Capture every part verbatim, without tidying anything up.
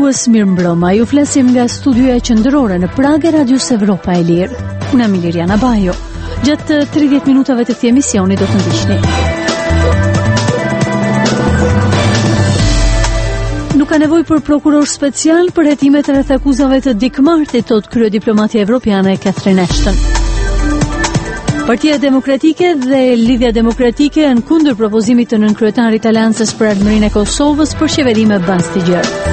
dëgjues, mirëmbrëma. Ju flasim nga studioja qendrore në Prag e Radios Evropa e Lirë. Unë jam Iliriana Bajo. Gjatë tridhjetë minutave të këtij emisioni do të ndiqni. Nuk ka nevojë për prokuror special për hetimet rreth akuzave të Dick Martit, thot kryediplomatja evropiane Catherine Ashton. Partia Demokratike dhe Lidhja Demokratike janë kundër propozimit të nënkryetarit të Aleancës për Ardhmërinë e Kosovës për qeveri me bazë të gjerë.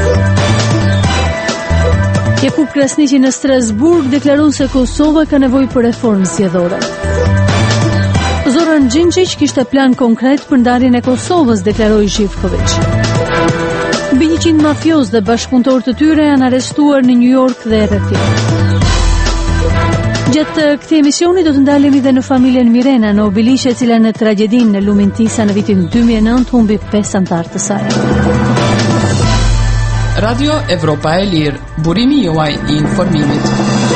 Jakub Krasniqi në Strasburg deklaron se Kosova ka nevojë për reformë zgjedhore. Zoran Xhinqić kishte plan konkret për ndarjen e Kosovës, deklaroi Zhivković. Mbi njëqind mafios dhe bashkëpunëtor të tyre janë arrestuar në New York dhe rreth. Gjatë këtij emisioni do të ndalemi dhe në familjen Mirena në Obiliqe, e cila në tragjedinë në lumin Tisa në vitin dy mijë e nëntë humbi pesë anëtar të saj. Radio Evropa e Lirë, burimi juaj i informimit.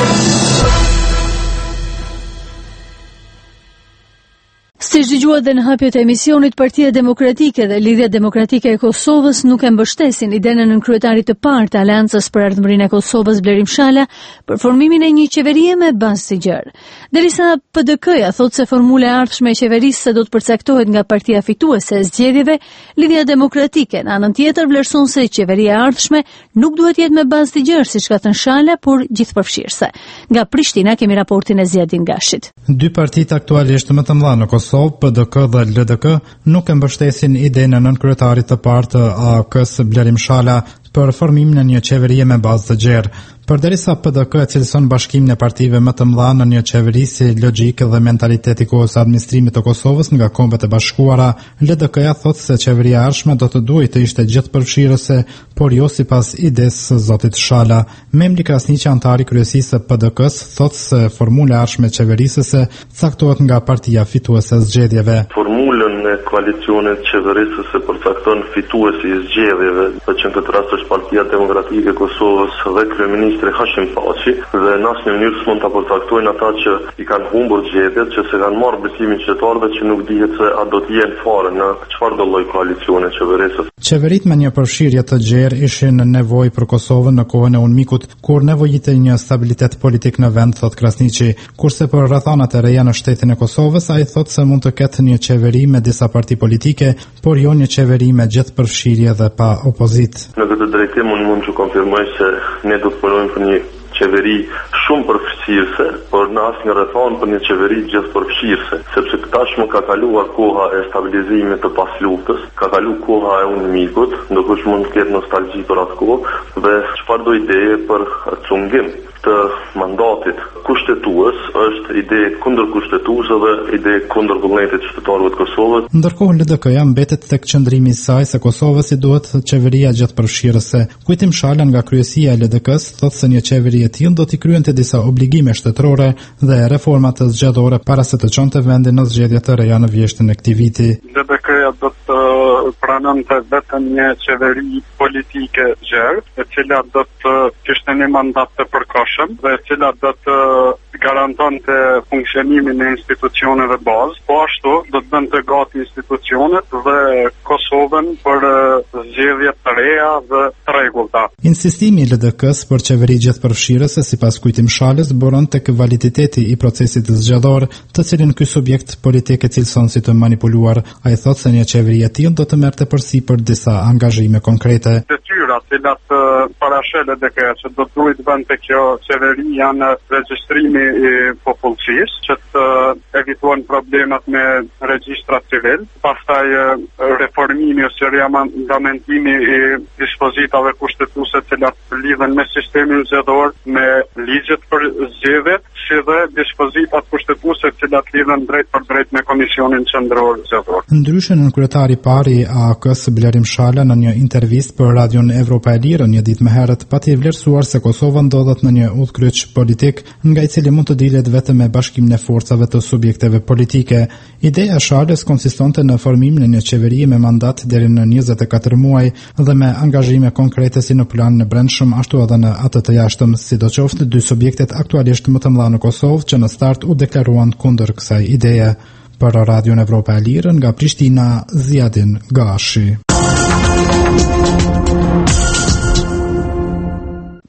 Si dëgjuat dhe në hapjet e emisionit, Partia Demokratike dhe Lidhja Demokratike e Kosovës nuk e mbështesin idenë e nënkryetarit të parë të Aleancës për Ardhmërinë e Kosovës Blerim Shala për formimin e një qeverie me bazë të gjerë. Derisa P D K-ja thotë se formula e ardhshme e qeverisë se do të përcaktohet nga partia fituese e zgjedhjeve, Lidhja Demokratike në anën tjetër vlerëson se qeveria e ardhshme nuk duhet jetë me bazë të gjerë siç ka thënë Shala, por gjithëpërfshirëse. Nga Prishtina kemi raportin e Ziadin Gashit. Dy partitë aktualisht më të mëdha në Kosovë, P D K dhe L D K, nuk e mbështesin idenë e nënkryetarit të parë të A K-s Blerim Shala për formimin e një qeverie me bazë të gjerë. Përderisa P D K e cilëson bashkimin e partive më të mëdha në një qeveri si logjikë dhe mentaliteti kohës administrimit të Kosovës nga Kombet e Bashkuara, L D K-ja thotë se qeveria e ardhshme do të duhej të ishte gjithëpërfshirëse, por jo sipas idesë së zotit Shala. Memri Krasniqi, antari kryesisë së P D K-s, thotë se formula e ardhshme qeverisëse caktohet nga partia fituese e zgjedhjeve. Formulën e koalicionit qeverisëse përcakton fituesi i zgjedhjeve, që në këtë rast është Partia Demokratike e Kosovës dhe kryeministri Hashim Thaçi, dhe në asnjë mënyrë s'mund ta përcaktojnë ata që i kanë humbur zgjedhjet, që se kanë marrë besimin qytetarëve që nuk dihet se a do të jenë fare në çfarë do lloj koalicioni qeverisës. Qeverit me një përfshirje të gjerë ishin në nevojë për Kosovën në kohën e UNMIK-ut, kur nevojitej një stabilitet politik në vend, thot Krasniqi, kurse për rrethanat e reja në shtetin e Kosovës, ai thotë se mund të ketë një qeveri me disa parti politike, por jo një qeveri me gjithëpërfshirje dhe pa opozitë. Në këtë drejtim unë mund të konfirmoj se ne do të punojmë për një qeveri shumë përfshirëse, por në asnjë rrethon për një qeveri gjithëpërfshirëse, sepse tashmë ka kaluar koha e stabilizimit të pasluftës, ka kaluar koha e UNMIK-ut, ndokush mund të ketë nostalgji për atë kohë, dhe çfarë do ideje për cungim të mandatit kushtetues është ide kundër kushtetuese dhe ide kundër vullnetit qytetarëve të Kosovës. Ndërkohë L D K-ja mbetet tek qëndrimi i saj se Kosovës i duhet qeveria gjithëpërfshirëse. Kujtim Shala nga kryesia e L D K-s thotë se një qeveri e tillë do t'i kryente disa obligime shtetërore dhe reforma të zgjedhore para se të çonte vendin në zgjedhje të reja në vjeshtën e këtij viti. L D K-ja do të pranonte vetëm një qeveri politike gjerë, e cila do të kishte një mandat të përkohshëm dhe e cila do të garantonte funksionimin e institucioneve bazë, po ashtu do të bënte gati institucionet dhe Kosovën për zgjedhje të reja dhe të rregullta. Insistimi i L D K-s për qeveri gjithëpërfshirëse, sipas kujtim Shalës, buron tek validiteti i procesit zgjedhor, të cilin ky subjekt politik e cilëson si të manipuluar. Ai thotë se një qeveri e tillë do të merrte përsipër disa angazhime konkrete. Detyrat cilat parashë L D K-ja që do të duhet bënte kjo qeveri janë regjistrimi i popullsisë, që të evitojnë problemat me regjistrat civil, pastaj reformimi ose riamendamentimi i dispozitave kushtetuese të cilat lidhen me sistemin zgjedhor, me ligjet për zgjedhjet, si dhe dispozitat kushtetuese të cilat lidhen drejt për drejt me Komisionin Qendror Zgjedhor. Ndryshe nën kryetari i parë i A K-s Blerim Shala në një intervistë për Radion Evropa e Lirë një ditë më herët pati vlerësuar se Kosova ndodhet në një udhkryq politik nga i cili mund të dilet vetëm me bashkimin e forcave të subjekteve politike. Ideja e Shalës konsistonte në formimin e një qeverie me mandat deri në njëzet e katër muaj dhe me angazhime konkrete si në plan në brendshëm ashtu edhe në atë të jashtëm, sidoqoftë dy subjektet aktualisht më të mëdha në Kosovë që në start u deklaruan kundër kësaj ideje. Për Radion Evropa e Lirë nga Prishtina, Ziadin Gashi.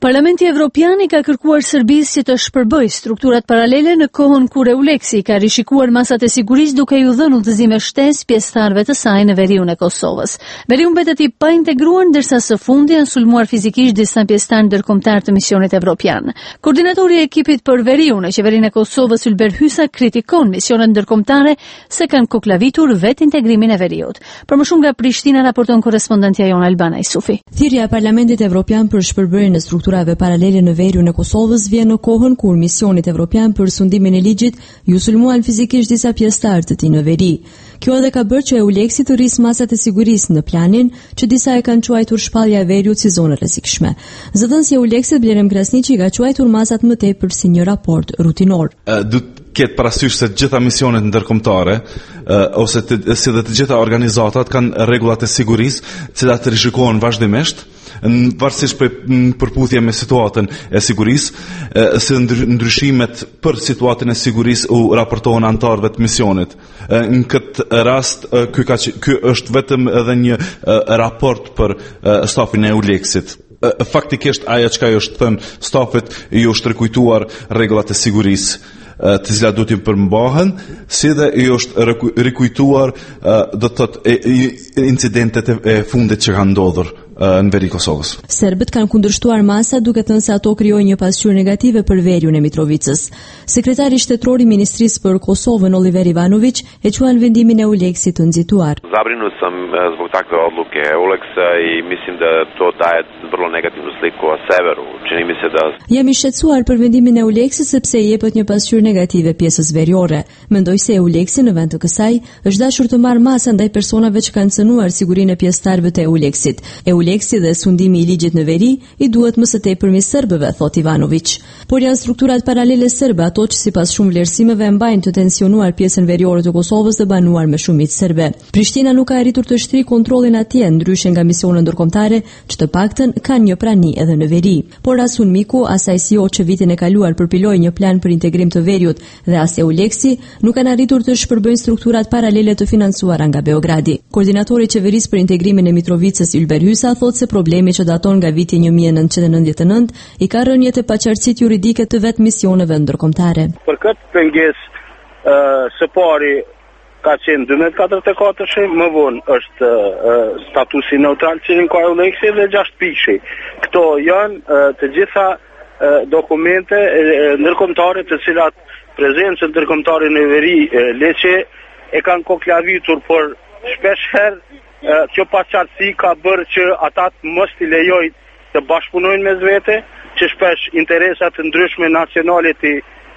Parlamenti Evropian i ka kërkuar Serbisë që të shpërbëjë strukturat paralele në kohën kur Euleksi ka rishikuar masat e sigurisë duke ju dhënë udhëzime shtesë pjesëtarëve të saj në veriun e Kosovës. Veriu mbetet i pa integruar ndërsa së fundi janë sulmuar fizikisht disa pjesëtarë ndërkombëtar të misionit evropian. Koordinatori i ekipit për veriun në qeverinë e Kosovës Ylber Hysa kritikon misionet ndërkombëtare se kanë koklavitur vetë integrimin e veriut. Për më shumë nga Prishtina raporton korrespondentja jon Albana Isufi. Thirrja e Parlamentit Evropian për shpërbërjen e strukturave paralele në veriun e Kosovës vjen në kohën kur misionit evropian për sundimin e ligjit ju sulmuan fizikisht disa pjesëtarë të tij në veri. Kjo edhe ka bërë që Euleksi të rrisë masat e sigurisë në planin që disa e kanë quajtur shpallja e veriut si zonë rrezikshme. Zëdhënësi i Euleksit Blerem Krasniqi ka quajtur masat më tepër si një raport rutinor. Këtë parasysh se gjitha misionet ndërkombëtare uh, ose të, si dhe të gjitha organizatat kanë rregullat e sigurisë, të cilat rishikohen vazhdimisht, në varësisht për përputhje me situatën e sigurisë, uh, se ndryshimet për situatën e sigurisë u raportohen anëtarëve të misionit. Uh, në këtë rast, uh, ky, ka, ky është vetëm edhe një uh, raport për uh, stafin e Euleksit. Uh, faktikisht ajo çka i është thënë stafit i është rikujtuar rregullat e sigurisë të cilat do të përmbahen, si dhe i është rikujtuar do të thotë incidentet e fundit që kanë ndodhur në veri Kosovës. Serbët kanë kundërshtuar masa duke thënë se ato krijojnë një pasqyrë negative për veriun e Mitrovicës. Sekretari shtetëror i Ministrisë për Kosovën Oliver Ivanović e quan vendimin e Euleksit të nxituar. Zabrinut sam zbog takve odluke Euleksa i mislim da to daje vrlo negativnu sliku o severu. Čini mi se da Jam i shqetësuar për vendimin e Euleksit sepse i jepet një pasqyrë negative pjesës veriore. Mendoj se Euleksi në vend të kësaj është dashur të marrë masa ndaj personave që kanë cënuar sigurinë e pjesëtarëve të Euleksit. Euleksi dhe sundimi i ligjit në veri i duhet më së tepërmi serbëve, thot Ivanović. Por janë strukturat paralele serbe ato që sipas shumë vlerësimeve mbajnë të tensionuar pjesën veriore të Kosovës dhe banuar me shumicë serbe. Prishtina nuk ka arritur të shtrijë kontrollin atje, ndryshe nga misionet ndërkombëtare që të paktën kanë një prani edhe në veri. Por as Unmiku, as ai si o që vitin e kaluar përpiloi një plan për integrim të veriut dhe as Euleksi nuk kanë arritur të shpërbëjnë strukturat paralele të financuara nga Beogradi. Koordinatori i qeverisë për integrimin e Mitrovicës Ylber Hysa thotë se problemi që daton nga viti një mijë e nëntëqind e nëntëdhjetë e nëntë i ka rënjet e paqartësitë juridike të vetë misioneve ndërkombëtare. Për këtë pengesë uh, së pari ka qenë dy mijë e katërdhjetë e katër, më vonë është uh, statusi neutral që ka Euleksi dhe gjashtë pikëshi. Këto janë uh, të gjitha uh, dokumente uh, ndërkombëtare të cilat prezencën ndërkombëtare në veri uh, Leqe e kanë koklavitur, por shpesh herë Uh, kjo paqartësi ka bërë që ata të mos t'i lejoj të bashkëpunojnë mes vete, që shpesh interesat të ndryshme nacionale të,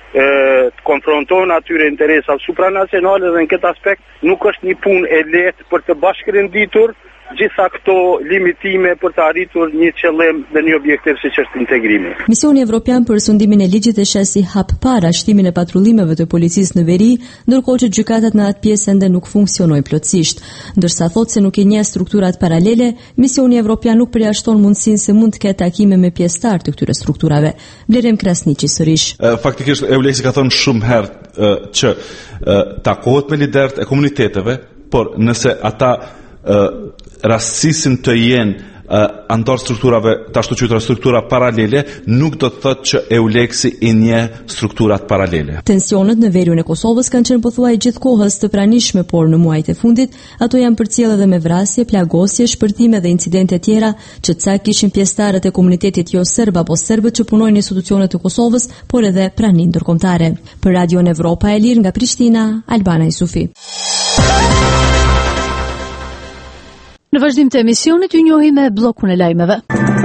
uh, të konfrontojnë atyre interesat supranacionale dhe në këtë aspekt nuk është një punë e lehtë për të bashkërenditur gjitha këto limitime për të arritur një qëllim dhe një objektiv siç është integrimi. Misioni evropian për sundimin e ligjit e sheh si hap para shtimin e patrullimeve të policisë në veri, ndërkohë që gjykatat në atë pjesë ende nuk funksionojnë plotësisht. Ndërsa thotë se nuk i njeh strukturat paralele, misioni evropian nuk përjashton mundësinë se mund të ketë takime me pjesëtar të këtyre strukturave. Blerem Krasniqi sërish. Uh, faktikisht Euleksi ka thënë shumë herë uh, që uh, takohet me liderët e komuniteteve, por nëse ata Uh, rastësisin të jenë uh, antar strukturave, të ashtu qytra struktura paralele, nuk do të thotë që Euleksi i njeh strukturat paralele. Tensionet në veriun e Kosovës kanë qenë pothuaj gjithkohës të pranishme, por në muajt e fundit ato janë përcjellë edhe me vrasje, plagosje, shpërthime dhe incidente tjera që ca kishin pjesëtarët e komunitetit jo serb apo serbët që punojnë në institucionet të Kosovës, por edhe praninë ndërkombëtare. Për Radion Evropa e Lirë nga Prishtina, Albana Isufi. Në vazhdim të emisionit ju njohim me bllokun e lajmeve.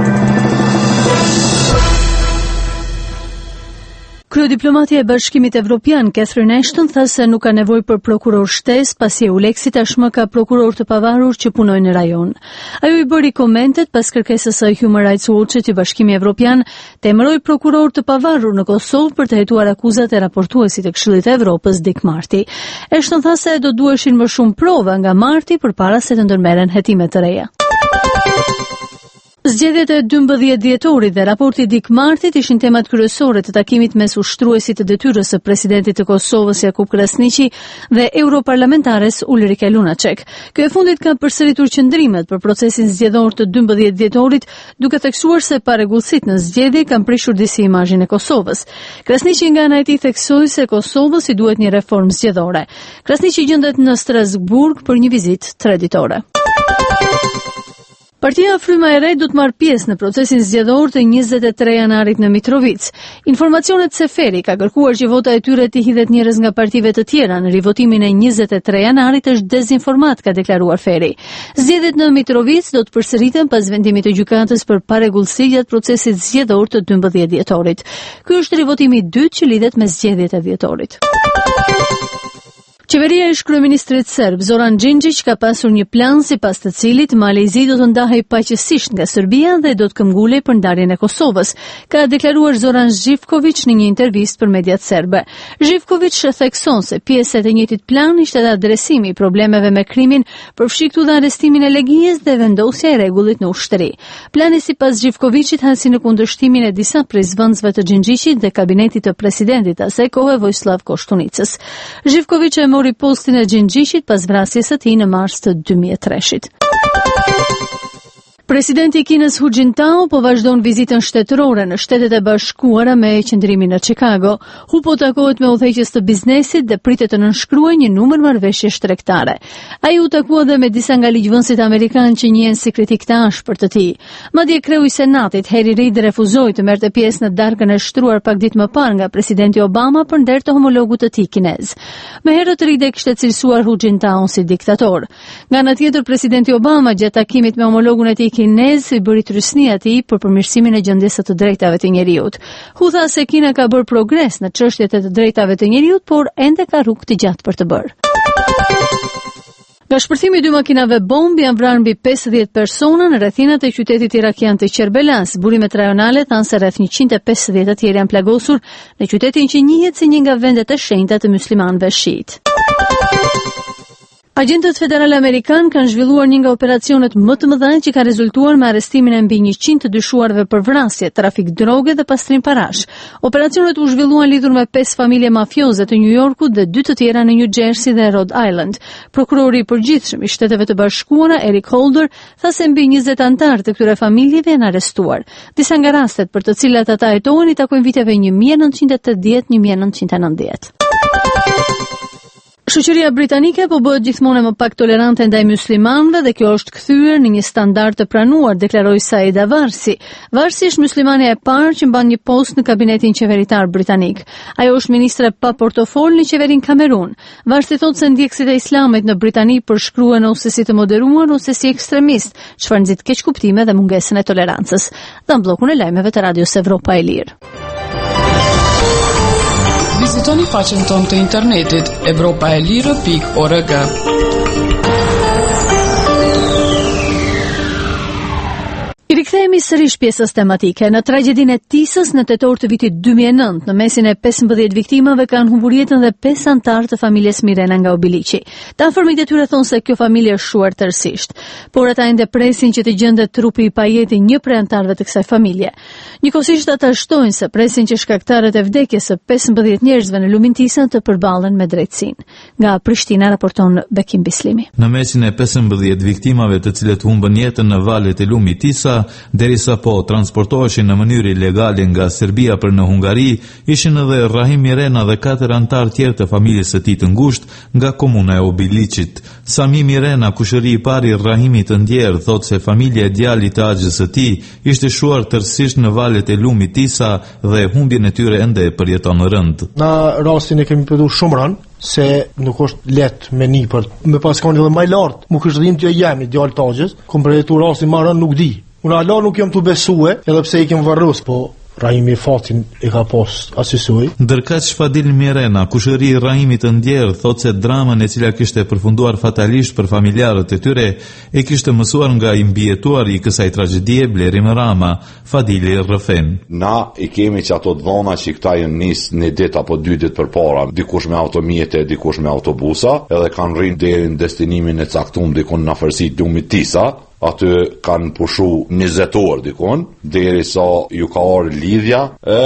Kryediplomatja e Bashkimit Evropian Catherine Ashton tha se nuk ka nevojë për prokuror shtesë pasi Euleksi tashmë ka prokuror të pavarur që punojnë në rajon. Ajo i bëri komentet pas kërkesës së Human Rights Watch-it i Bashkimi Evropian të emëroi prokuror të pavarur në Kosovë për të hetuar akuzat e raportuesit të Këshillit të Evropës Dick Marty. Ashton tha se do duheshin më shumë prova nga Marty përpara se të ndërmerren hetime të reja. Zgjedhjet e dymbëdhjetë dhjetorit dhe raporti Dik Martit ishin temat kryesore të takimit mes ushtruesit të detyrës së presidentit të Kosovës Jakub Krasniqi dhe europarlamentares Ulrike Lunacek. Ky e fundit ka përsëritur qëndrimet për procesin zgjedhor të dymbëdhjetë dhjetorit, duke theksuar se parregullsitë në zgjedhje kanë prishur disi imazhin e Kosovës. Krasniqi nga ana e tij theksoi se Kosovës i duhet një reformë zgjedhore. Krasniqi gjendet në Strasburg për një vizitë traditore. Partia Fryma e Re do të marrë pjesë në procesin zgjedhor të njëzet e tre janarit në Mitrovic. Informacionet se Feri ka kërkuar që vota e tyre të hidhet njerëz nga partive të tjera në rivotimin e njëzet e tre janarit është dezinformat, ka deklaruar Feri. Zgjedhjet në Mitrovic do të përsëriten pas vendimit të gjykatës për parregullsi gjatë procesit zgjedhor të dymbëdhjetë dhjetorit. Ky është rivotimi i dytë që lidhet me zgjedhjet e dhjetorit. Qeveria e kryeministrit serb Zoran Xhinxhić ka pasur një plan sipas të cilit Malezi do të ndahej paqësisht nga Serbia dhe do të këmbgulej për ndarjen e Kosovës, ka deklaruar Zoran Živković në një intervistë për mediat serbe. Živković thekson se pjesë e të njëjtit plan ishte edhe adresimi i problemeve me krimin, përfshiktur dhe arrestimin e Legijes dhe vendosja e rregullit në ushtri. Plani sipas Živkovićit hasi në kundërshtimin e disa prej zvendësve të Xhinxhićit dhe kabinetit të presidentit asaj kohe Vojislav Koštunicës. Živković e mori postin e Xhinxhićit pas vrasjes së tij në mars të dy mijë e treshit. Presidenti i Kinës Hu Jintao po vazhdon vizitën shtetërore në Shtetet e Bashkuara me qëndrimin në Chicago. Hu po takohet me udhëheqës të biznesit dhe pritet të nënshkruajë një numër marrëveshjesh tregtare. Ai u takua dhe me disa nga ligjvënësit amerikanë që njihen si kritik të ashpër të tij. Madje kreu i Senatit Harry Reid refuzoi të merrte pjesë në darkën e shtruar pak ditë më parë nga presidenti Obama për nder të homologut të tij kinez. Më herët Reid e kishte cilësuar Hu Jintaon si diktator. Nga ana tjetër presidenti Obama gjatë takimit me homologun e tij kinez i bëri trysni atij për përmirësimin e gjendjes së të drejtave të njeriut. Hu tha se Kina ka bërë progres në çështjet e të drejtave të njeriut, por ende ka rrugë të gjatë për të bërë. Nga shpërthimi i dy makinave bomb janë vrarë mbi pesëdhjetë persona në rrethinat e qytetit irakian të Qerbelas. Burimet rajonale thanë se rreth njëqind e pesëdhjetë të tjerë janë plagosur në qytetin që njihet si një nga vendet e shenjta të myslimanëve shiit. Agjentët federal amerikan kanë zhvilluar një nga operacionet më të mëdha që ka rezultuar me arrestimin e mbi njëqind të dyshuarve për vrasje, trafik droge dhe pastrim parash. Operacionet u zhvilluan lidhur me pesë familje mafioze të New Yorkut dhe dy të tjera në New Jersey dhe Rhode Island. Prokurori i përgjithshëm i Shteteve të Bashkuara, Eric Holder, tha se mbi njëzet anëtar të këtyre familjeve janë arrestuar. Disa nga rastet për të cilat ata hetohen i takojnë viteve një mijë e nëntëqind e tetëdhjetë një mijë e nëntëqind e nëntëdhjetë. Shoqëria britanike po bëhet gjithmonë më pak tolerante ndaj myslimanëve dhe kjo është kthyer në një standard të pranuar, deklaroi Saida Varsi. Varsi është myslimane e parë që mban një post në kabinetin qeveritar britanik. Ajo është ministre pa portofol në qeverin Kamerun. Varsi thotë se ndjekësit e islamit në Britani përshkruhen ose si të moderuar ose si ekstremist, çfarë nxit keq kuptime dhe mungesën e tolerancës. Dhan bllokun e lajmeve të Radios Evropa e Lirë. Vizitoni faqen tonë të internetit evropaelire pikë org. I rikthehemi sërish pjesës tematike. Në tragjedinë e Tisës në tetor të vitit dy mijë e nëntë, në mesin e pesëmbëdhjetë viktimave kanë humbur jetën dhe pesë anëtar të familjes Mirena nga Obiliqi. Të afërmit e tyre thonë se kjo familje është shuar tërësisht, por ata ende presin që të gjendet trupi i pajeti një prej anëtarëve të kësaj familje. Njëkohësisht ata shtojnë se presin që shkaktarët e vdekjes së pesëmbëdhjetë njerëzve në lumin Tisa të përballen me drejtësinë. Nga Prishtina raporton Bekim Bislimi. Në mesin e pesëmbëdhjetë viktimave të cilët humbën jetën në valet e lumit Tisa, derisa po transportoheshin në mënyrë ilegale nga Serbia për në Hungari, ishin edhe Rahim Mirena dhe katër antar tjerë të familjes së tij të ngushtë nga komuna e Obiliqit. Sami Mirena, kushëri i parë i Rahimit të ndjerë, thotë se familja e djalit të axhës së tij ishte shuar tërësisht në valet e lumit Tisa dhe humbjen e tyre ende përjeton rënd. Në rastin e kemi përdu shumë rënd, se nuk është letë me një për me paskoni dhe maj lartë, mu kështë dhim të jemi djallë të axhës, kom përjetu rastin ma rënd nuk di. Unë ala nuk jam të besue, edhe pse i kem varrus, po Rahimi fatin e ka pos asisoj. Ndërkaq Fadil Mirena, kushëri i Rahimit të ndjerë, thotë se dramën e cila kishte përfunduar fatalisht për familjarët e tyre e kishte mësuar nga i mbijetuar i kësaj tragjedie Blerim Rama, Fadili rrëfen. Na i kemi që ato dhona që këta janë nis një ditë apo dy ditë përpara, dikush me automjete, dikush me autobusa, edhe kanë rrinë deri në destinimin e caktuar dikon në afërsi lumit Tisa. aty kanë pushu njëzet orë dikon, deri sa ju ka orë lidhja,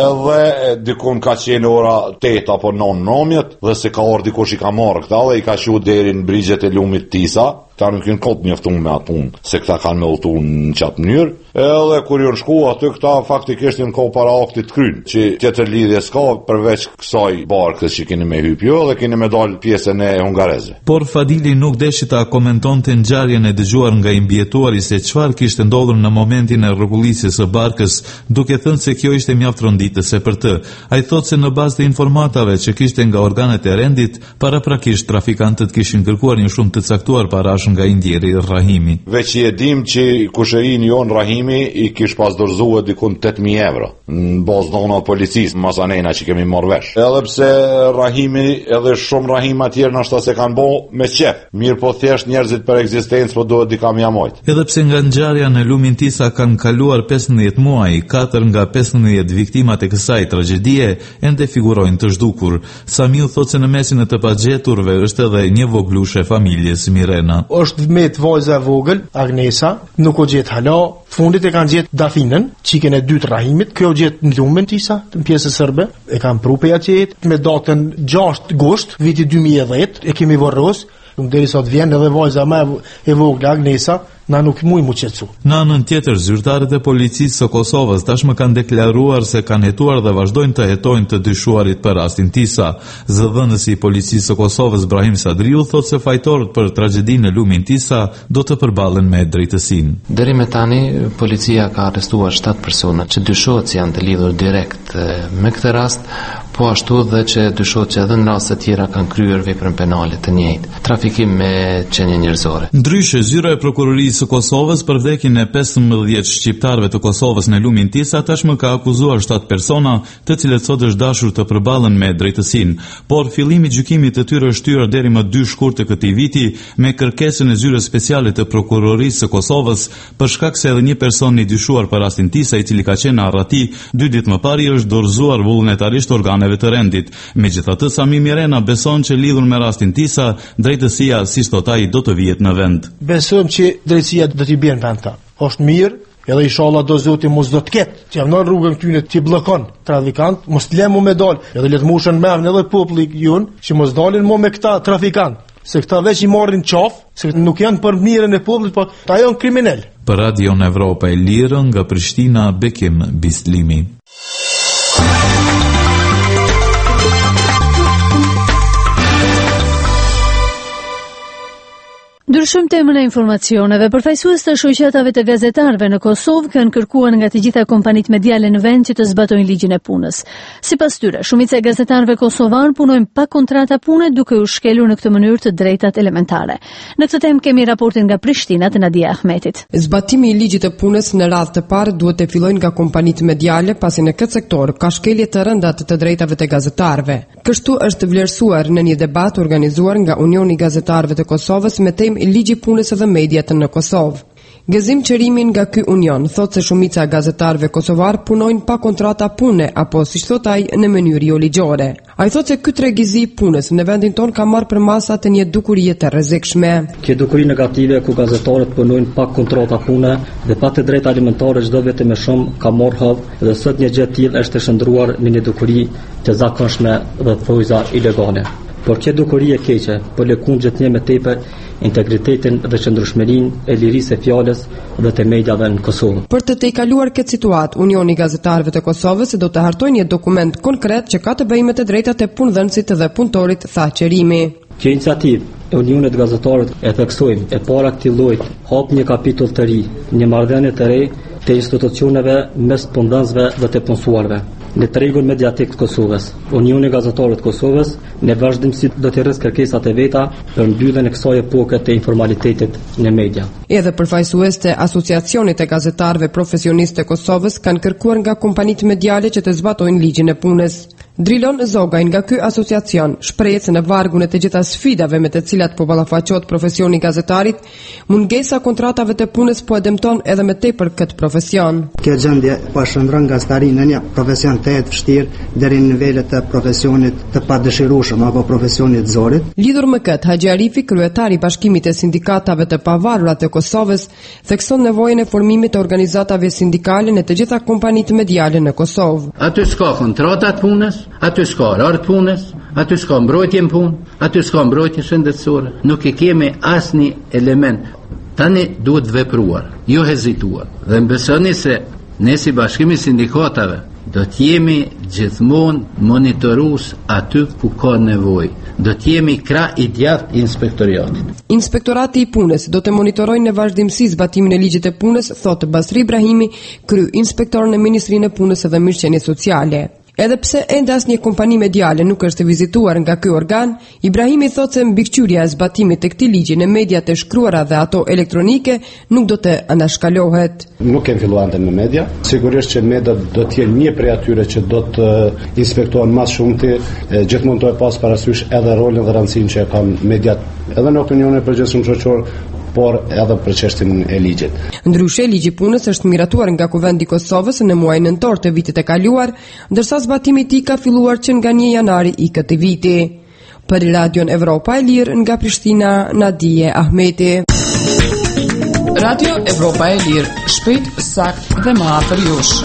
edhe dikon ka qenë ora tet apo non nomjet, dhe se ka orë dikush i ka marrë këta dhe i ka shu deri në brigjet e lumit Tisa. Ta nuk jenë kot mjaftuar me atë punë, se këta kanë me udhëtu në qatë mënyrë, edhe kur ju në shku aty këta faktikisht në kohë para aktit kryn, që tjetër lidhje s'ka përveç kësaj barkës që keni me hyp jo dhe keni me dal pjesën e hungareze. Por Fadili nuk deshi ta komentonte ngjarjen e dëgjuar nga imbjetuari se çfarë kishte ndodhur në momentin e rrugullisjes së barkës, duke thënë se kjo ishte mjaft rënditëse për të. Ai thotë se në bazë të informatave që kishte nga organet e rendit, paraprakisht trafikantët kishin kërkuar një shumë të caktuar parash nga indjeri Rahimi. Veç i e dim që kusherin jon Rahimi i kish pas dorëzuar dikun tetë mijë euro në bazë dhona policisë masanena që kemi marrë vesh. Edhe pse Rahimi edhe shumë Rahima tjerë nashta se kanë bo me qef. Mirë po thjesht njerëzit për ekzistencë po duhet dika mja mojt. Edhe pse nga ngjarja në lumin Tisa kanë kaluar pesëmbëdhjetë muaj, katër nga pesëmbëdhjetë viktimat e kësaj tragjedie ende figurojnë të zhdukur. Samiu thotë se në mesin e të pagjeturve është edhe një voglushe familjes Mirena. Është met vajza e vogël, Agnesa, nuk o gjetë hala, fundit e kanë gjetë Dafinën, qikën e dytë Rahimit, kjo gjetë në lumen Tisa, në pjesë sërbe, e kanë prupe atë me datën gjashtë gusht, viti dy mijë e dhjetë, e kemi varros, nuk deri sa të vjen edhe vajza më e vogël Agnesa, na nuk muj mu qetësu. Në anën tjetër, zyrtarët e policisë së Kosovës tashmë kanë deklaruar se kanë hetuar dhe vazhdojnë të hetojnë të dyshuarit për rastin Tisa. Zëdhënësi i policisë së Kosovës Brahim Sadriu thotë se fajtorët për tragjedinë në lumin Tisa do të përballen me drejtësinë. Deri me tani policia ka arrestuar shtatë persona që dyshohet se janë të lidhur direkt me këtë rast, po ashtu dhe që dyshohet që edhe në raste tjera kanë kryer veprën penale të njëjtë, trafikim me qenie njerëzore. Ndryshe, zyra e prokurorisë së Kosovës për vdekjen e pesëmbëdhjetë shqiptarëve të Kosovës në lumin Tisa tashmë ka akuzuar shtatë persona, të cilët sot është dashur të përballen me drejtësinë, por fillimi i gjykimit të tyre është shtyr deri më dy shkurt të këtij viti me kërkesën e zyrës speciale të prokurorisë së Kosovës për shkak se edhe një person i dyshuar për rastin Tisa, i cili ka qenë në arrati dy ditë më parë, është dorëzuar vullnetarisht organeve të rendit. Megjithatë, Sami Mirena beson që lidhur me rastin Tisa, drejtësia, si thot ai, do të vihet në vend. Besojmë që drejtësia do t'i bjen vend ta. Është mirë, edhe inshallah do Zoti mos do të ketë që në rrugën këtyne ti bllokon trafikant, mos të lëmu me dal, edhe le të mushën me edhe populli jon që mos dalin më me këta trafikant, se këta veç i marrin qaf, se nuk janë për mirën e popullit, po ta janë kriminal. Për Radio Evropa e Lirë nga Prishtina, Bekim Bislimi. Ndryshojmë temën e informacioneve. Përfaqësues të shoqatave të gazetarëve në Kosovë kanë kërkuar nga të gjitha kompanitë mediale në vend që të zbatojnë ligjin e punës. Sipas tyre, shumica e gazetarëve kosovar punojnë pa kontrata pune, duke u shkelur në këtë mënyrë të drejtat elementare. Në këtë temë kemi raportin nga Prishtina të Nadia Ahmetit. Zbatimi i ligjit të punës në radhë të parë duhet të fillojë nga kompanitë mediale, pasi në këtë sektor ka shkelje të rënda të drejtave të gazetarëve. Kështu është vlerësuar në një debat organizuar nga Unioni i Gazetarëve të Kosovës me temë ligji punës dhe mediat në Kosovë. Gëzim Qërimi nga ky union thotë se shumica e gazetarëve kosovar punojnë pa kontrata pune apo siç thot ai në mënyrë jo ligjore. Ai thotë se ky tregëzi punës në vendin ton ka marrë për masa të një dukurie të rrezikshme. Kjo dukuri negative ku gazetarët punojnë pa kontrata pune dhe pa të drejta alimentare çdo vit më shumë ka marrë hav dhe sot një gjë e tillë është e shndruar në një dukuri të zakonshme dhe thojza ilegale. Por kjo dukuri e keqe po lëkun gjithnjë me tepër integritetin dhe qëndrueshmërinë e lirisë së fjalës dhe të mediave në Kosovë. Për të tejkaluar këtë situatë, Unioni i Gazetarëve të Kosovës do të hartojë një dokument konkret që ka të bëjë me të drejtat e punëdhënësit dhe punëtorit, tha Qërimi. Kjo iniciativë e Unionit të Gazetarëve e theksojmë e para këtij lloji hap një kapitull të ri, një marrëdhënie të re të institucioneve mes punëdhënësve dhe të punësuarve. Në tregun mediatik të Kosovës, Unioni i Gazetarëve të Kosovës në vazhdimsi do të rrës kërkesat e veta për mbylljen e kësaj epoke të informalitetit në media. Edhe përfaqësues të Asociacionit të Gazetarëve Profesionistë të Kosovës kanë kërkuar nga kompanitë mediale që të zbatojnë ligjin e punës. Drilon Zogaj nga ky asociacion shprehet se në vargun e të gjitha sfidave me të cilat po ballafaqohet profesioni i gazetarit, mungesa kontratave të punës po e dëmton edhe më tepër këtë profesion. Kjo gjendje po shndron gazetarin në një profesion të vështirë deri në nivele të profesionit të padëshirueshëm apo profesionit zorit. Lidhur me këtë, Haxhi Arifi, kryetari i Bashkimit të Sindikatave të Pavarura të Kosovës, thekson nevojën e formimit të organizatave sindikale në të gjitha kompanitë mediale në Kosovë. Aty s'ka kontratat punës, aty s'ka orar të punës, aty s'ka mbrojtje në punë, aty s'ka mbrojtje shëndetësore. Nuk e kemi asnjë element. Tani duhet vepruar, jo hezituar. Dhe mbesoni se ne si Bashkimi i Sindikatave do të jemi gjithmonë monitorues aty ku ka nevojë. Do të jemi krah i djathtë i inspektoriatit. Inspektorati i punës do të monitorojë në vazhdimsi zbatimin e ligjit të punës, thotë Basri Ibrahimi, krye inspektor në Ministrinë e Punës dhe Mirëqenies Sociale. Edhe pse ende asnjë kompani mediale nuk është vizituar nga ky organ, Ibrahimi thotë se mbikëqyrja e zbatimit të këtij ligji në mediat e shkruara dhe ato elektronike nuk do të anashkalohet. Nuk kemi filluar me media. Sigurisht që media do të jenë një prej atyre që do të inspektohen më shumë ti, gjithmonë do të pas parasysh edhe rolin dhe rëndësinë që kanë mediat edhe në opinionin e përgjithshëm shoqëror, por edhe për çështjen e ligjit. Ndryshe, ligji i punës është miratuar nga Kuvendi i Kosovës në muajin nëntor të vitit e kaluar, ndërsa zbatimi i tij ka filluar që nga një janari i këtij viti. Për Radion Evropa e Lirë nga Prishtina, Nadije Ahmeti. Radio Evropa e Lirë, shpejt, sakt dhe më afër jush.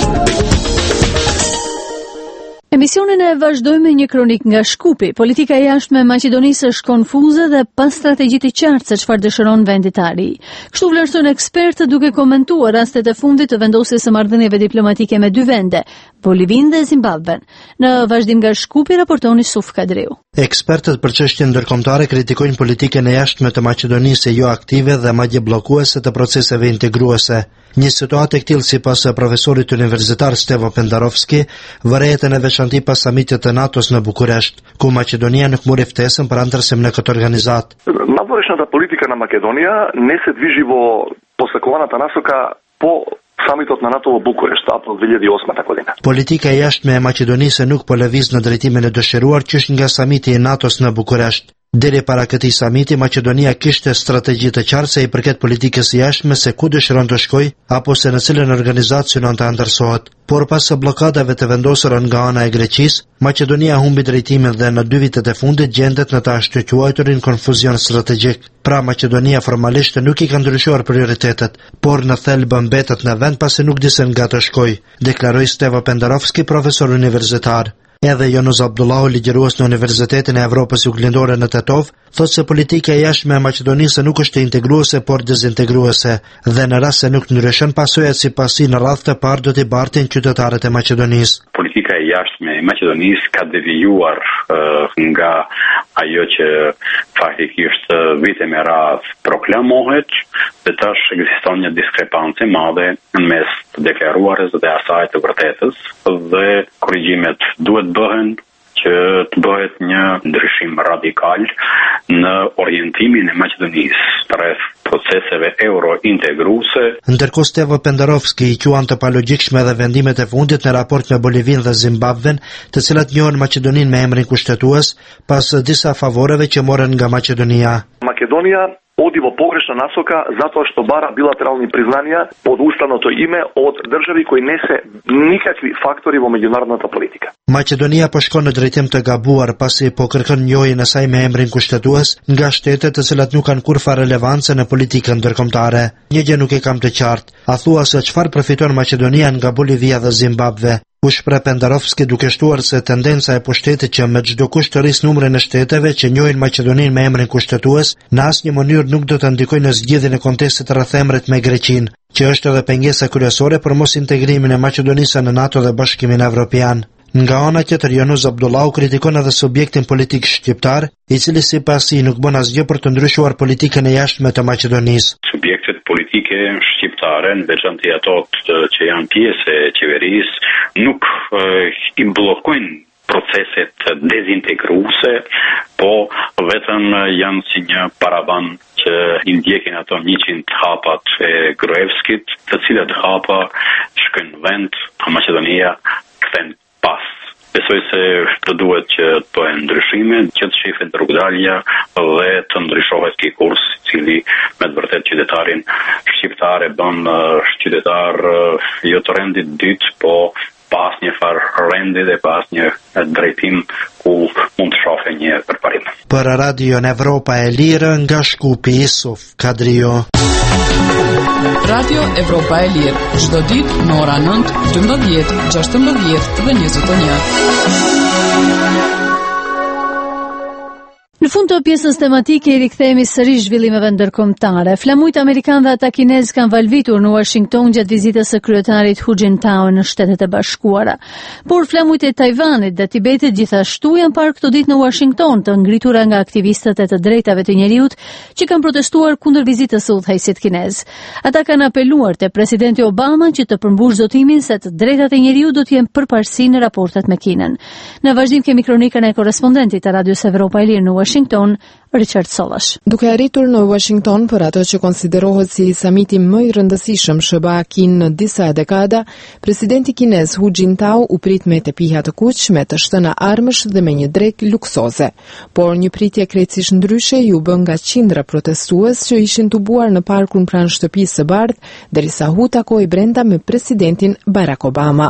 Emisionin e vazhdojmë me një kronik nga Shkupi. Politika e jashtme e Maqedonisë është konfuze dhe pa strategji të qartë se çfarë dëshiron vendi i tij. Kështu vlerëson ekspertët duke komentuar rastet e fundit të vendosjes së marrëdhënieve diplomatike me dy vende, Bolivinë dhe Zimbabwen. Në vazhdim nga Shkupi raporton Yusuf Kadriu. Ekspertët për çështjen ndërkombëtare kritikojnë politikën e jashtme të Maqedonisë jo aktive dhe madje bllokuese të proceseve integruese. Një situatë e këtillë, sipas profesorit universitar Stevo Pendarovski, vërehet në veçanti pas samitit të NATO-s në Bukuresht, ku Maqedonia nuk mori ftesën për antarësim në këtë organizat. Надворешната политика на Македонија не се движи во посакуваната насока по самитот на НАТО во Буkuresht април две тисячи и осма година. Politika e jashtme e Maqedonisë nuk po lëviz në drejtimin e dëshiruar që është nga samiti i NATO-s në Bukuresht. Deri para këtij samiti, Maqedonia kishte strategji të qartë se i përket politikës së jashtme se ku dëshiron të shkojë apo se në cilën organizacion të ndërsohet. Por pas së bllokadave të vendosura nga ana e Greqisë, Maqedonia humbi drejtimin dhe në dy vitet e fundit gjendet në të ashtuquajturin konfuzion strategjik. Pra Maqedonia formalisht nuk i ka ndryshuar prioritetet, por në thelb mbetet në vend pasi nuk di se nga të shkojë, deklaroi Stevo Pendarovski, profesor universitar. Edhe Jonuz Abdullahu, ligjërues në Universitetin e Evropës Juglindore në Tetov, thotë se politika e jashtme e Maqedonisë nuk është integruese por dezintegruese dhe në rast se nuk ndryshon pasojat sipas tij në radhë të parë do t'i bartin qytetarët e Maqedonisë. Politika e jashtme e Maqedonisë ka devijuar uh, nga ajo që faktikisht vite me radhë proklamohet, dhe tash ekziston një diskrepancë e madhe mes të deklaruarës dhe asaj të vërtetës, dhe korrigjimet duhet bëhen që të bëhet një ndryshim radikal në orientimin e Maqedonisë rreth proceseve euro-integruese. Ndërkohë Stevo Pendarovski i quan të palogjikshme edhe vendimet e fundit në raport me Bolivinë dhe Zimbabwen, të cilat njohin Maqedoninë me emrin kushtetues pas disa favoreve që morën nga Maqedonia. Македонија оди во погрешна насока затоа што бара билатерални признанија под уставното име од држави кои не се никакви фактори во меѓународната политика. Maqedonia po shkon në drejtim të gabuar pasi po kërkon njohjen e saj me emrin kushtetues nga shtete të cilat nuk kanë kurrë relevancë në politikën ndërkombëtare. Një gjë nuk e kam të qartë. A thua se çfarë përfiton Maqedonia nga Bolivia dhe Zimbabwe? U shpreh Pendarovski duke shtuar se tendenca e pushtetit që me çdo kusht të rrisë numrin e shteteve që njohin Maqedoninë me emrin kushtetues, në asnjë mënyrë nuk do të ndikojë në zgjidhjen e kontestit rreth emrit me Greqinë, që është edhe pengesa kryesore për mos integrimin e Maqedonisë në NATO dhe Bashkimin Evropian. Nga ana tjetër, Jonuz Abdullahu kritikon edhe subjektin politik shqiptar, i cili sipas tij nuk bën asgjë për të ndryshuar politikën e jashtme të Maqedonisë. Subjektet politike shqiptare, në veçantë ato që janë pjesë e qeverisë, nuk uh, i bllokojnë proceset dezintegruese, po vetëm janë si një paravan që i ndjekin ato njëqind hapat e Gruevskit, të cilat hapa shkojnë në vend, a Maqedonia kthen pas Besoj se të duhet që të bëhen ndryshime, që të shifet rrugdalja dhe të ndryshohet ky kurs, i cili me të vërtet qytetarin shqiptar e bën qytetar jo të rendit dytë, po pas një farë rendi dhe pas një drejtim ku mund të shofe një përparim. Për Radio Evropa e Lirë nga Shkupi Isuf Kadrio. Radio Evropa e Lirë, çdo ditë në ora nëntë, dymbëdhjetë, gjashtëmbëdhjetë dhe njëzet e një. Në fund të pjesës tematike i rikthehemi sërish zhvillimeve ndërkombëtare. Flamujt amerikan dhe ata kinez kanë valvitur në Washington gjatë vizitës së kryetarit Hu Jintao në Shtetet e Bashkuara. Por flamujt e Tajvanit dhe Tibetit gjithashtu janë parë këto ditë në Washington, të ngritura nga aktivistët e të drejtave të njerëzit që kanë protestuar kundër vizitës së udhëheqësit kinez. Ata kanë apeluar te presidenti Obama që të përmbush zotimin se të drejtat e njerëzit do të jenë përparësi në raportet me Kinën. Në vazhdim kemi kronikën e korrespondentit të Radios Evropa e Lirë në Washington, Richard Sollash. Duke arritur në Washington për ato që konsiderohet si samiti më i rëndësishëm S B A-Kin në disa dekada, presidenti kinez Hu Jintao u prit me tepiha të kuq, me të shtëna armësh dhe me një drek luksoze. Por një pritje krejtësisht ndryshe ju bën nga qindra protestues që ishin tubuar në parkun pranë shtëpisë së bardhë, derisa Hu takoi brenda me presidentin Barack Obama.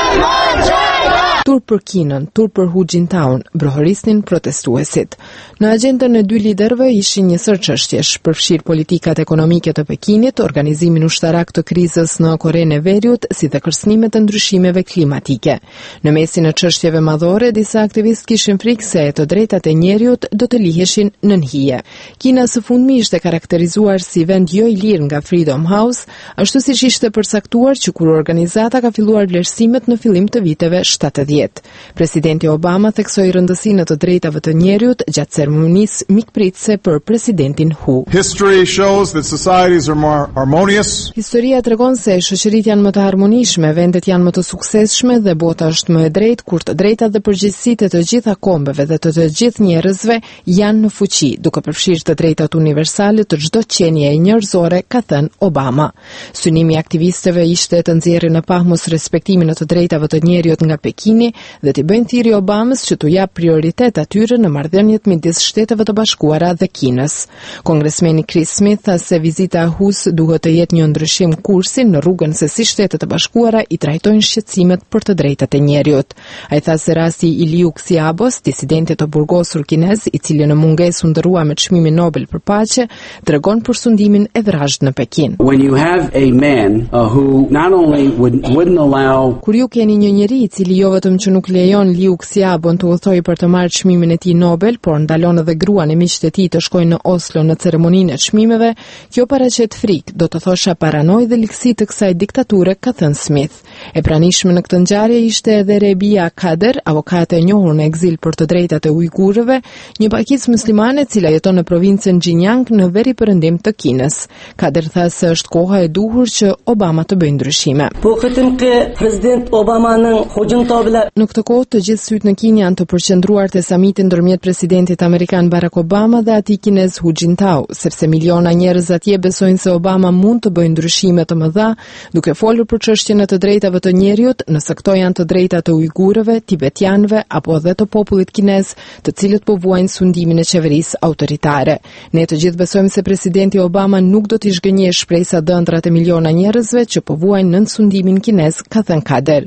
Tur për Kinën, tur për Hu Jintaon, brohorisnin protestuesit. Në agjendën e dy liderëve ishin njësër çështjesh, përfshir politikat ekonomike të Pekinit, organizimin ushtarak të krizës në Korenë e Veriut, si dhe kërcënimet të ndryshimeve klimatike. Në mesin e çështjeve madhore, disa aktivistë kishin frikë se të drejtat e njerëzit do të liheshin nën hije. Kina së fundmi ishte karakterizuar si vend jo i lirë nga Freedom House, ashtu siç ishte përcaktuar që kur organizata ka filluar vlerësimet në fillim të viteve shtatëdhjetë. Presidenti Obama theksoi rëndësinë e të drejtave të njerëzit gjatë ceremonisë mikpritëse për presidentin Hu. History shows that societies are more harmonious. Historia tregon se shoqëritë janë më të harmonishme, vendet janë më të suksesshme dhe bota është më e drejtë kur të drejtat dhe përgjegjësitë e të gjitha kombeve dhe të të gjithë njerëzve janë në fuqi, duke përfshirë të drejtat universale të çdo qenie njerëzore, ka thënë Obama. Synimi i aktivistëve ishte të nxjerrin në pahmos respektimin e të drejtave të njerëzit nga Pekini dhe t'i bëjnë thirrje Obamës që t'u jap prioritet atyre në marrëdhëniet midis Shteteve të Bashkuara dhe Kinës. Kongresmeni Chris Smith tha se vizita e Hus duhet të jetë një ndryshim kursi në rrugën se si Shtetet e Bashkuara i trajtojnë shqetësimet për të drejtat e njerëzit. Ai tha se rasti i Liu Xiaobos, disidentit të burgosur kinez, i cili në mungesë u ndërrua me çmimin Nobel për paqe, tregon për sundimin e vrazhd në Pekin. When you have a man uh, who not only would, wouldn't allow Kur ju keni një njeri i cili jo vetëm që nuk lejon Liu Xiaobon të udhtojë për të marrë çmimin e tij Nobel, por ndalon edhe gruan e miqtë e tij të shkojnë në Oslo në ceremoninë e çmimeve, kjo paraqet frikë, do të thosha paranojë dhe ligësi të kësaj diktature, ka thënë Smith. E pranishme në këtë ngjarje ishte edhe Rebia Kader, avokate e njohur në ekzil për të drejtat e ujgurëve, një pakicë muslimane e cila jeton në provincën Xinjiang në veriperëndim të Kinës. Kader tha se është koha e duhur që Obama të bëjë ndryshime. Bu qitimki prezident Obama'nın Hu Jintao bilan Në këtë kohë të gjithë sytë në Kinë janë të përqendruar te samiti ndërmjet presidentit amerikan Barack Obama dhe atij kinez Hu Jintao, sepse miliona njerëz atje besojnë se Obama mund të bëjë ndryshime të mëdha, duke folur për çështjen e të drejtave të njerëzit, nëse këto janë të drejtat e ujgurëve, tibetianëve apo edhe të popullit kinez, të cilët po vuajnë sundimin e qeverisë autoritare. Ne të gjithë besojmë se presidenti Obama nuk do t'i zhgënjejë shpresat dëndrat e miliona njerëzve që po vuajnë nën sundimin kinez, ka thënë Kader.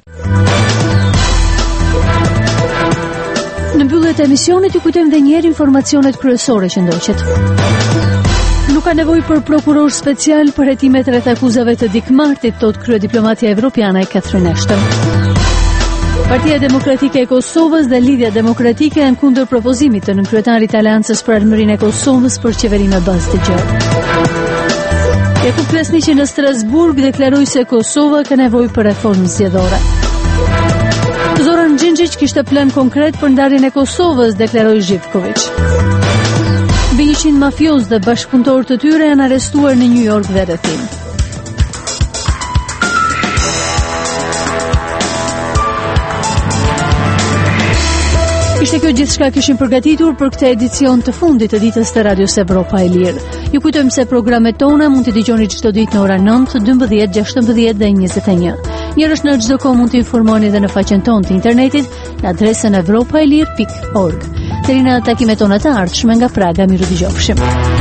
Në mbyllje të emisionit ju kujtojmë edhe një herë informacionet kryesore që ndoqet. Nuk ka nevojë për prokuror special për hetimet rreth akuzave të Dick Martit, thot kryediplomatja evropiane Catherine Ashton. Partia Demokratike e Kosovës dhe Lidhja Demokratike janë kundër propozimit të nënkryetarit të Aleancës për ardhmërinë e Kosovës për qeveri me bazë të gjerë. Jakub Klasniqi në Strasburg deklaroi se Kosova ka nevojë për reformë zgjedhore. Zoran Xhinxhić kishte plan konkret për ndarjen e Kosovës, deklaroi Zhivković. mbi njëqind mafios dhe bashkëpunëtorë të tyre janë arrestuar në New York dhe rrethim. Ishte kjo gjithçka kishim përgatitur për këtë edicion të fundit të ditës të Radios Evropa e Lirë. Ju kujtojmë se programet tona mund t'i dëgjoni çdo ditë në orën nëntë, dymbëdhjetë, gjashtëmbëdhjetë dhe njëzet e një. Njërësh në çdo kohë mund të informoni edhe në faqen tonë të internetit në adresën evropaelir pikë org. Deri në takimet tona të ardhshme nga Praga, miru dëgjofshim.